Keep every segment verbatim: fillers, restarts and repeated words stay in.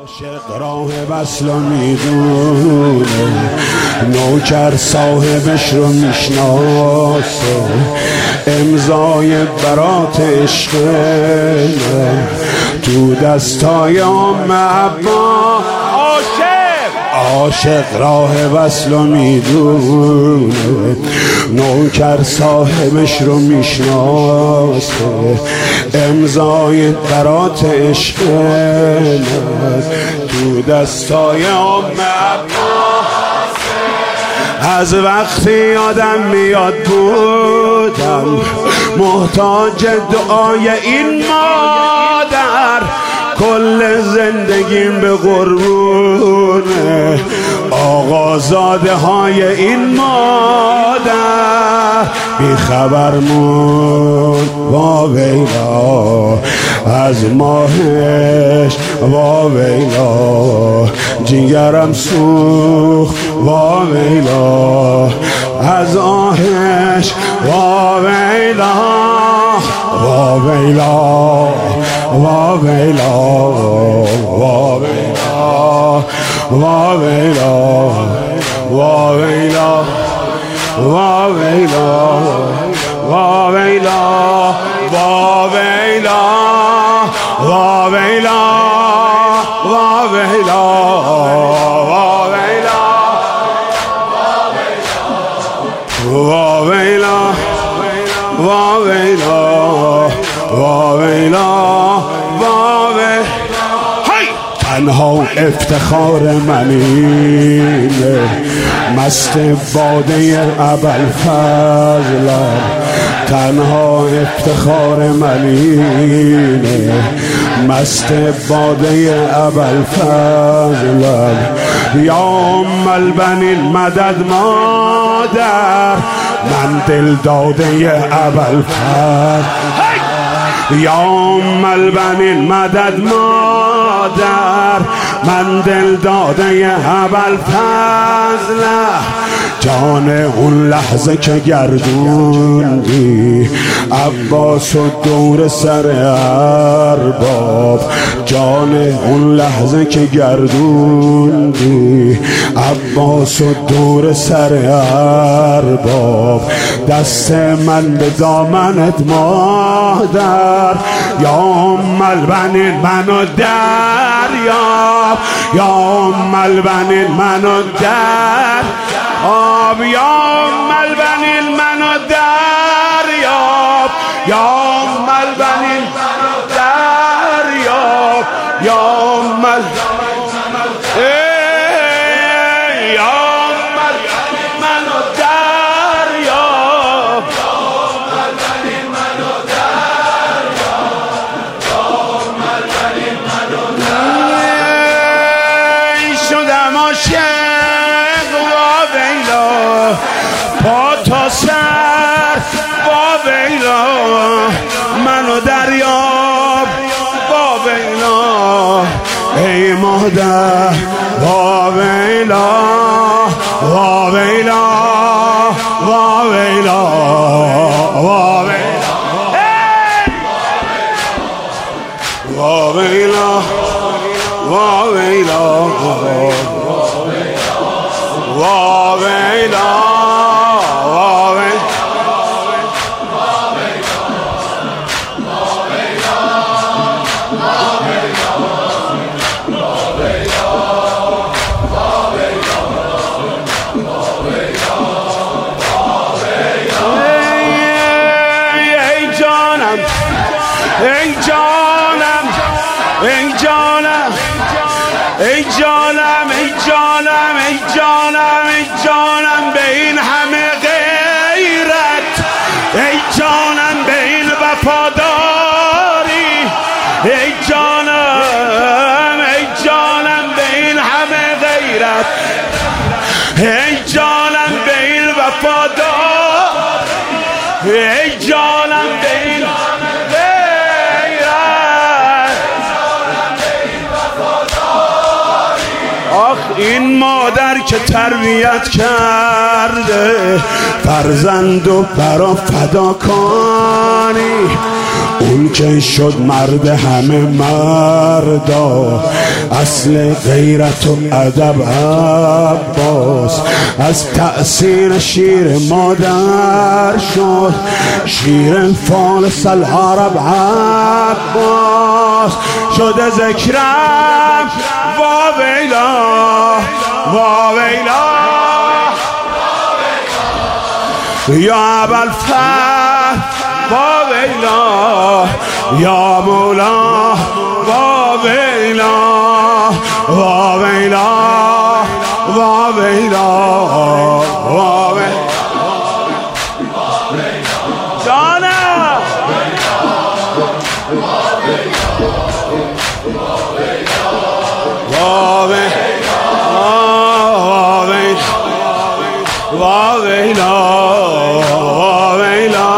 عاشق راه وصل میدونه، نوکر صاحبش رو میشناسه، امضای برات عشقه تو دستای عام عباس. عاشق راه وصل میدونه، نوکر صاحبش رو میشناسه، امضای برات عشقه تو دستای عام عباس. از وقتی آدم میاد بودم محتاج دعای این مادر، کل زندگیم به قربونه آقازاده های این مادر. بی خبر مون وا ویلا از ماهش، وا ویلا جیگرم سوخت، وا ویلا از آهش، وا ویلا وا ویلا وا ویلا وا ویلا وا ویلا وا ویلا وا ویلا وا ویلا وا ویلا وا ویلا وا ویلا وا ویلا وا ویلا وا ویلا وا ویلا. تنها افتخار من اینه، مست باده ابوالفضلم. تنها افتخار من اینه، مست باده ابوالفضلم. یا ام البنین مدد مادر، من دل داده ابوالفضل. یا ام البنین مدد مادر، من دل داده ابوالفضل. جان اون لحظه که گردوندی عباس و دور سر ارباب، جان اون لحظه که گردوندی عباس و دور سر ارباب، دست من به دامنت مادر. یا ام البنین منو دریاب، یا ام البنین منو دریاب، یا ام البنین منو دریاب، یا ام البنین منو دریاب، یا ام پا تا سر، وا ویلا منو دریاب، وا ویلا ای مادر، وا ویلا وا ویلا وا ویلا وا ویلا وا ویلا وا ویلا وا ویلا. ای جانم ای جانم ای جانم ای جانم ای جانم ای جانم به این همه غیرت، ای جانم به این وفاداری، ای جانم ای جانم به این همه غیرت، ای جانم به این وفاداری، ای جانم به این این مادر که تربیت کرده فرزند و برا فداکانی، اون که شد مرد همه مردا، اصل غیرت و ادب عباس. از تأثیر شیر مادر شد شیر فارس العرب عباس. شده ذکرم وا ویلا وا ویلا یا ابوالفتح وا ویلا یا مولا وا ویلا وا ویلا وا ویلا وا ویلا جانم وا ویلا وا ویلا وا ویلا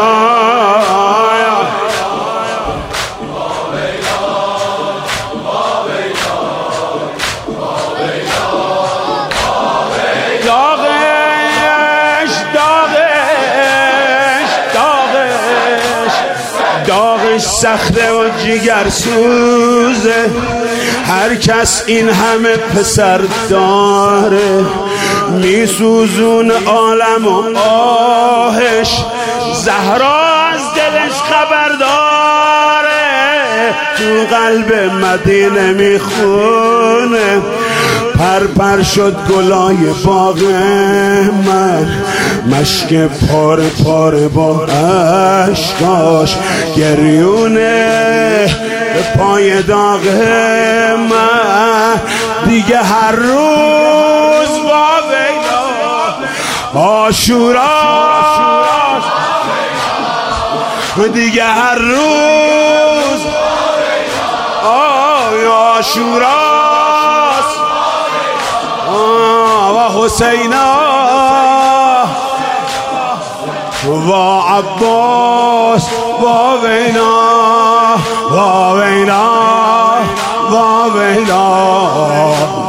داغش داغش داغش داغش سخته و جگر سوزه. هر کس این همه پسر داره میسوزون عالم و آهش. زهرا از دلش خبر داره تو قلب مدینه میخونه. پر پر شد گلای باغ من، مشک پار پار با عشقاش. گریونه به پای داغ من دیگه هر روز وا ویلا عاشوراست. دیگه هر روز آه عاشوراست. و حسینا و عباس وا ویلا وا ویلا وا ویلا